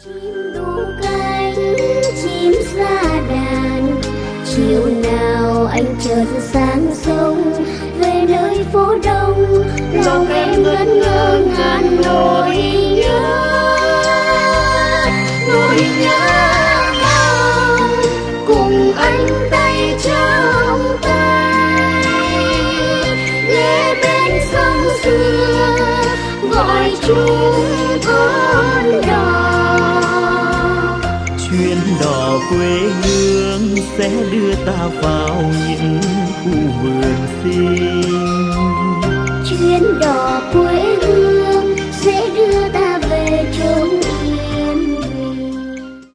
Chim đu cánh, chim sa đàn, chiều nào anh chợt sáng sông về nơi phố đông, lòng em ngẩn ngơ ngàn nỗi nhớ, nỗi nhớ mong cùng anh tay trong tay, nghe bên sông xưa gọi chung con đò. Chuyến đò quê hương sẽ đưa ta vào những khu vườn xinh. Chuyến đò quê hương sẽ đưa ta